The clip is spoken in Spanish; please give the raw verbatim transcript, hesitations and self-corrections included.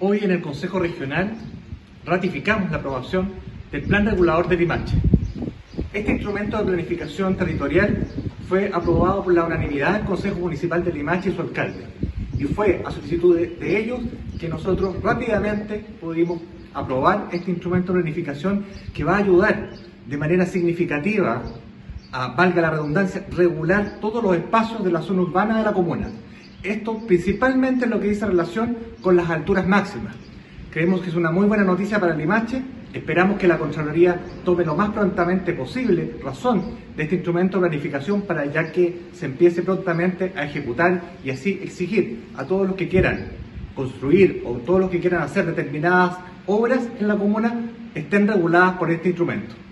Hoy en el Consejo Regional ratificamos la aprobación del Plan Regulador de Limache. Este instrumento de planificación territorial fue aprobado por la unanimidad del Consejo Municipal de Limache y su alcalde. Y fue a solicitud de, de ellos que nosotros rápidamente pudimos aprobar este instrumento de planificación que va a ayudar de manera significativa a, valga la redundancia, regular todos los espacios de la zona urbana de la comuna. Esto principalmente es lo que dice relación con las alturas máximas. Creemos que es una muy buena noticia para Limache. Esperamos que la Contraloría tome lo más prontamente posible razón de este instrumento de planificación para ya que se empiece prontamente a ejecutar y así exigir a todos los que quieran construir o todos los que quieran hacer determinadas obras en la comuna estén reguladas por este instrumento.